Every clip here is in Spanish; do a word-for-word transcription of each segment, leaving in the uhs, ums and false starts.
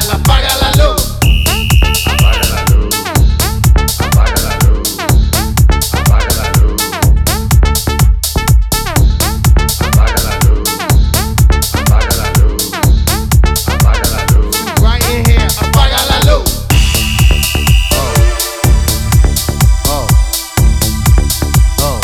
Apaga la luz. Apaga la luz. Apaga la luz. Apaga la luz. Apaga la luz. Apaga la luz. Apaga la luz. Right in here. Apaga la luz. Oh. Oh. Oh.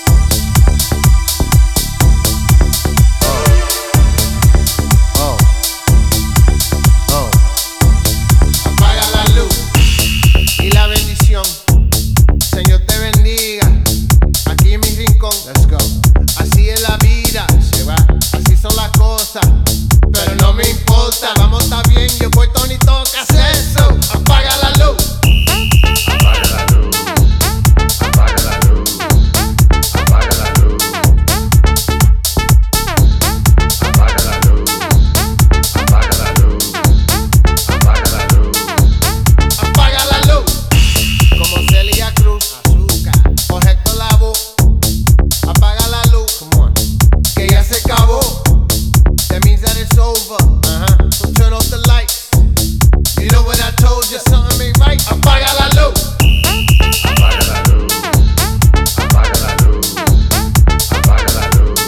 Oh. Oh. Apaga la luz y la bendición. Señor te bendiga. Aquí en mi rincón. Let's go. Así es la vida. Se va. Así son las cosas. Pero no me importa. Vamos, está bien. Yo voy Tony toca hacer eso. Apaga la luz. Apaga la luz. Apaga la luz. Apaga la luz. Apaga la luz. Apaga la luz. Apaga la luz. Apaga la luz. Como Celia Cruz. Azúcar. O Héctor Lavoe. Apaga la luz. Come on. Que ya se acabó. That means that it's over. Uh-huh. So turn off the lights. You know what I told you? Something ain't right. Apaga la luz. Apaga la luz. Apaga la luz. Apaga la luz.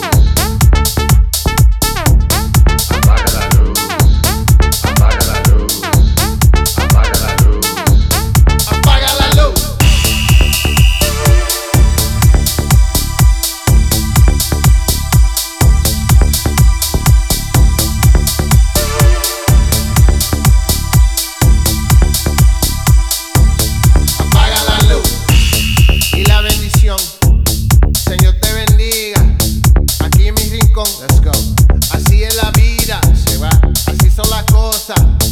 Apaga la luz. Apaga la luz. Apaga la luz. Apaga la luz. Apaga la luz y la bendición. Señor te bendiga. Aquí en mi rincón. Let's go. Así es la vida. Se va. Así son las cosas.